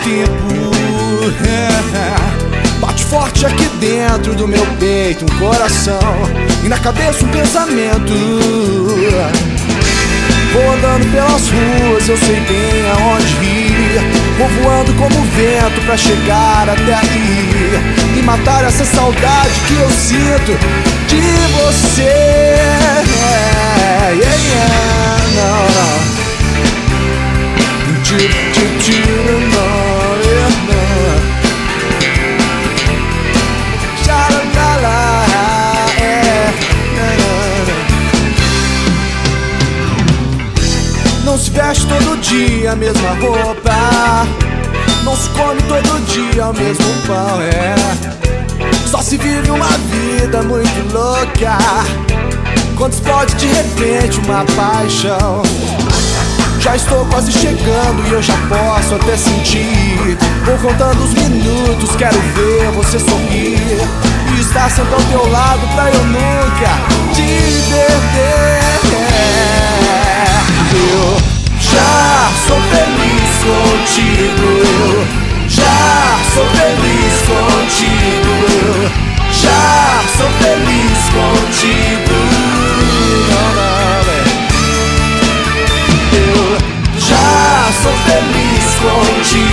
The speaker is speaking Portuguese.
tempo. Bate forte aqui dentro do meu peito um coração, e na cabeça um pensamento. Vou andando pelas ruas, eu sei bem aonde ir. Vou voando como o vento pra chegar até aí e matar essa saudade que eu sinto de você. Não se veste todo dia a mesma roupa, não se come todo dia o mesmo pão, só se vive uma vida muito louca quando explode de repente uma paixão. Já estou quase chegando e eu já posso até sentir. Vou contando os minutos, quero ver você sorrir e estar sempre ao teu lado pra eu nunca te perder. Eu já sou feliz contigo, eu já sou feliz contigo, eu já sou feliz contigo. Eu já sou feliz contigo.